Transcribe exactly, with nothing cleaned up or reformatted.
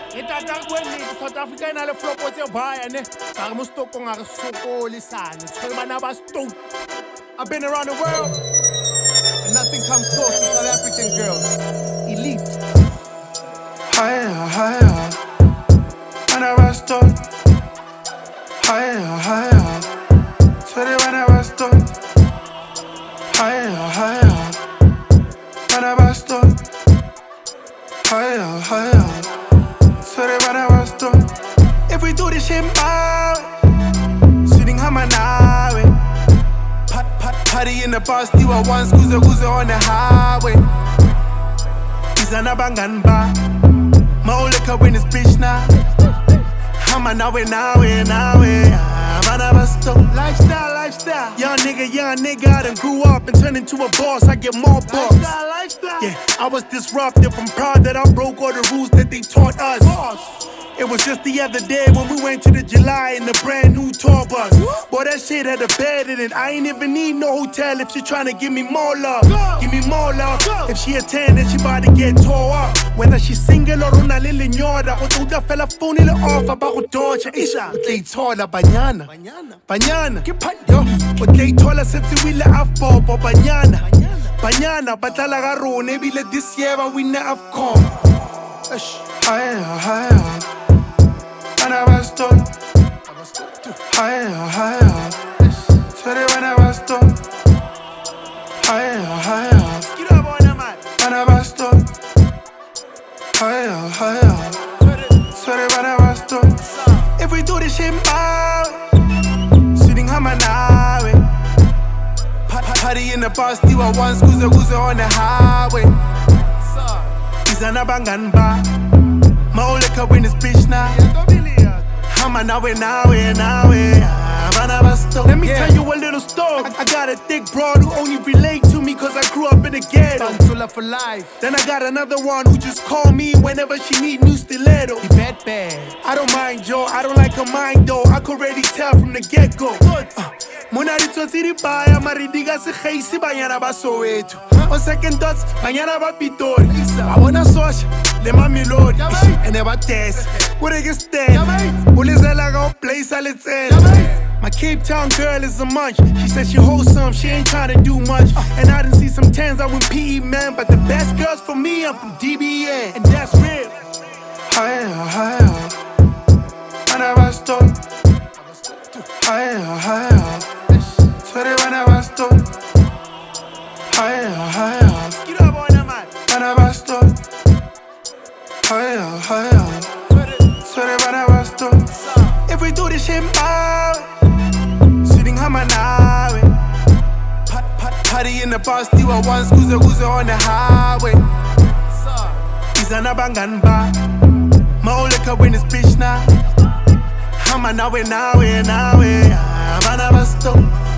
Itata kweli South Africa ina le flopo tse baya ne. Ga mo stoko nga re sokole sane. Tshwere bana ba stone. I've been around the world and nothing comes close to South African girls. Elite. Higher, higher. When I was done. Higher, higher. Sorry when I was done. Higher, higher. When I was done. Higher, higher. Sorry when I was done. If we do this shit, my sitting hammer now. Party in the past, you were once goose goose on the highway. Izana bangan ba, mauleka when it's bitch now. Hammer now, now, now, Banabasto. Lifestyle, lifestyle. Young nigga, young nigga, I done grew up and turned into a boss. I get more bucks. Lifestyle, lifestyle. Yeah, I was disruptive. I'm proud that I broke all the rules that they taught us. Boss. It was just the other day when we went to the July in the brand new tour bus. Boy, that shit had a bed in it. I ain't even need no hotel if she tryna give me more love. Go. Give me more love. Go. If she a ten, then she about to get tore up. Whether she single or una lili nyora, o tuda fella phone ile off about go torture. Isha, they told her banyana, Banyana. banyana. Ke pan- Yo, but they told her since we le afbo, but banyana, banyana. Batala ga rone, ebile this year but we ne afcom. Higher, higher. When I was done, higher, higher. Sorry when I was done, higher, higher. When I was done, higher, higher. Sorry when I was done. If we do this shit, my sitting hammer now. Party in the past, you were once goose goose on the highway. Izana bangan ba, mauleka when it's bitch now. Hammer now, now, now, Let me tell you a little story. I, I got a thick broad who only relate to me cause I grew up in the ghetto. Bantula for life. Then I got another one who just call me whenever she need new stiletto. He bad bad. I don't mind Joe, I don't like her mind though. I could already tell from the get-go. Uh, Mona ritotsi di baya, maridiga se geisi banyana ba Soweto. On second thoughts, banyana ba Pitori. I wanna sosh, le mami lodi. And never test, what I get stand. Ulizela go place I let's end. My Cape Town girl is a munch. She said she wholesome, she ain't tryna do much. And I done see some tens, I went P E man. But the best girls for me, I'm from D B N. And that's real. Higher, higher. When I was done. Higher, higher. Sorry when I was done. Higher, higher. When I was done. Higher, higher. Sorry when I was done. If we do this shit, my sitting hammer now. Party in the past, you were once goose goose on the highway. Izana bangan ba, mauleka when it's bitch now. Hammer now, now, now, Banabasto.